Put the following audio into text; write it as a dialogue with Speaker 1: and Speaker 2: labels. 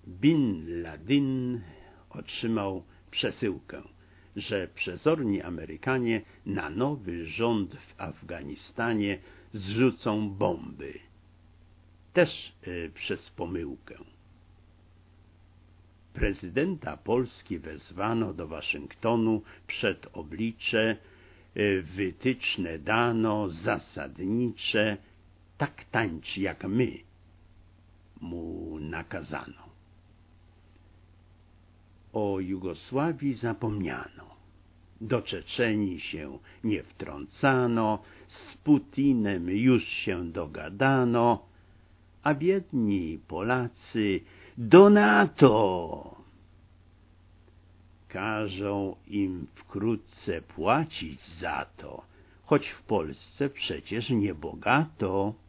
Speaker 1: Bin Laden otrzymał przesyłkę, że przezorni Amerykanie na nowy rząd w Afganistanie zrzucą bomby. Też przez pomyłkę. Prezydenta Polski wezwano do Waszyngtonu przed oblicze, wytyczne dano zasadnicze, tak tańcz jak my, mu nakazano. O Jugosławii zapomniano, do Czeczenii się nie wtrącano, z Putinem już się dogadano, a biedni Polacy do NATO. Każą im wkrótce płacić za to, choć w Polsce przecież nie bogato.